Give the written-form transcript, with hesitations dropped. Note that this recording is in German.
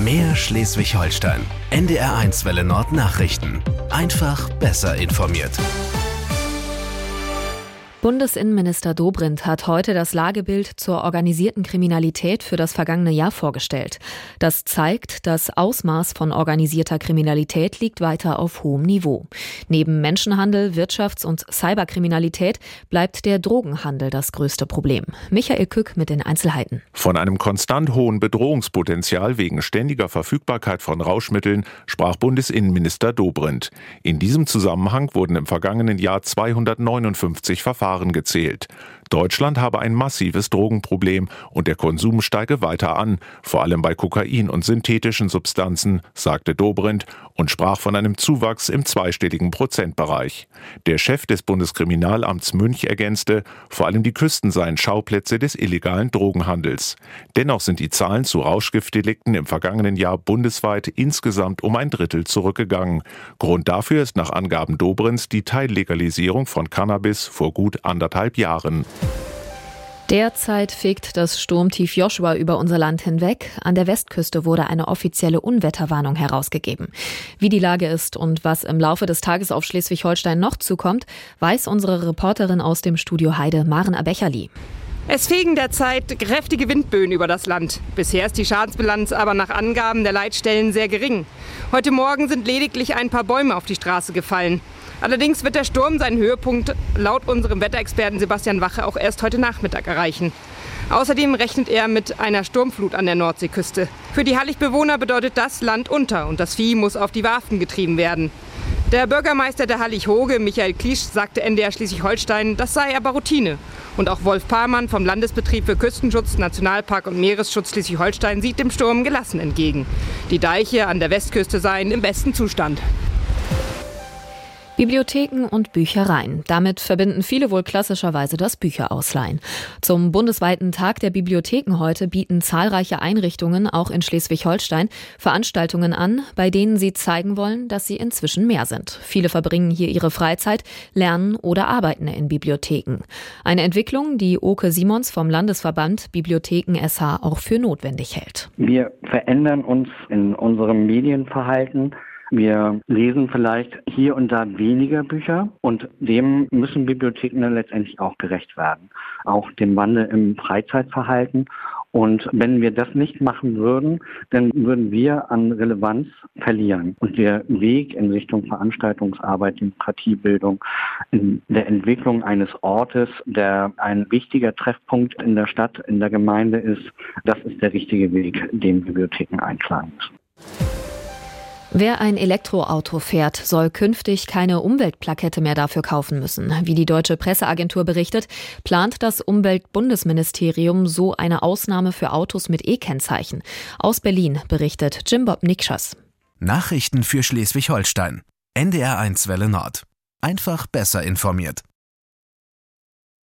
Mehr Schleswig-Holstein. NDR1 Welle Nord Nachrichten. Einfach besser informiert. Bundesinnenminister Dobrindt hat heute das Lagebild zur organisierten Kriminalität für das vergangene Jahr vorgestellt. Das zeigt, das Ausmaß von organisierter Kriminalität liegt weiter auf hohem Niveau. Neben Menschenhandel, Wirtschafts- und Cyberkriminalität bleibt der Drogenhandel das größte Problem. Michael Kück mit den Einzelheiten. Von einem konstant hohen Bedrohungspotenzial wegen ständiger Verfügbarkeit von Rauschmitteln sprach Bundesinnenminister Dobrindt. In diesem Zusammenhang wurden im vergangenen Jahr 259 Verfahren gezählt. Deutschland habe ein massives Drogenproblem und der Konsum steige weiter an, vor allem bei Kokain und synthetischen Substanzen, sagte Dobrindt und sprach von einem Zuwachs im zweistelligen Prozentbereich. Der Chef des Bundeskriminalamts Münch ergänzte, vor allem die Küsten seien Schauplätze des illegalen Drogenhandels. Dennoch sind die Zahlen zu Rauschgiftdelikten im vergangenen Jahr bundesweit insgesamt um ein Drittel zurückgegangen. Grund dafür ist nach Angaben Dobrindts die Teillegalisierung von Cannabis vor gut 1,5 Jahren. Derzeit fegt das Sturmtief Joshua über unser Land hinweg. An der Westküste wurde eine offizielle Unwetterwarnung herausgegeben. Wie die Lage ist und was im Laufe des Tages auf Schleswig-Holstein noch zukommt, weiß unsere Reporterin aus dem Studio Heide, Maren Abecherli. Es fegen derzeit kräftige Windböen über das Land. Bisher ist die Schadensbilanz aber nach Angaben der Leitstellen sehr gering. Heute Morgen sind lediglich ein paar Bäume auf die Straße gefallen. Allerdings wird der Sturm seinen Höhepunkt laut unserem Wetterexperten Sebastian Wache auch erst heute Nachmittag erreichen. Außerdem rechnet er mit einer Sturmflut an der Nordseeküste. Für die Hallig-Bewohner bedeutet das Land unter und das Vieh muss auf die Warfen getrieben werden. Der Bürgermeister der Hallig-Hoge, Michael Kliesch, sagte NDR Schleswig-Holstein, das sei aber Routine. Und auch Wolf Pahlmann vom Landesbetrieb für Küstenschutz, Nationalpark und Meeresschutz Schleswig-Holstein sieht dem Sturm gelassen entgegen. Die Deiche an der Westküste seien im besten Zustand. Bibliotheken und Büchereien. Damit verbinden viele wohl klassischerweise das Bücherausleihen. Zum bundesweiten Tag der Bibliotheken heute bieten zahlreiche Einrichtungen, auch in Schleswig-Holstein, Veranstaltungen an, bei denen sie zeigen wollen, dass sie inzwischen mehr sind. Viele verbringen hier ihre Freizeit, lernen oder arbeiten in Bibliotheken. Eine Entwicklung, die Oke Simons vom Landesverband Bibliotheken SH auch für notwendig hält. Wir verändern uns in unserem Medienverhalten. Wir lesen vielleicht hier und da weniger Bücher und dem müssen Bibliotheken dann letztendlich auch gerecht werden. Auch dem Wandel im Freizeitverhalten. Und wenn wir das nicht machen würden, dann würden wir an Relevanz verlieren. Und der Weg in Richtung Veranstaltungsarbeit, Demokratiebildung, in der Entwicklung eines Ortes, der ein wichtiger Treffpunkt in der Stadt, in der Gemeinde ist, das ist der richtige Weg, den Bibliotheken einschlagen müssen. Wer ein Elektroauto fährt, soll künftig keine Umweltplakette mehr dafür kaufen müssen. Wie die Deutsche Presseagentur berichtet, plant das Umweltbundesministerium so eine Ausnahme für Autos mit E-Kennzeichen. Aus Berlin berichtet Jim-Bob Nikschas. Nachrichten für Schleswig-Holstein. NDR1 Welle Nord. Einfach besser informiert.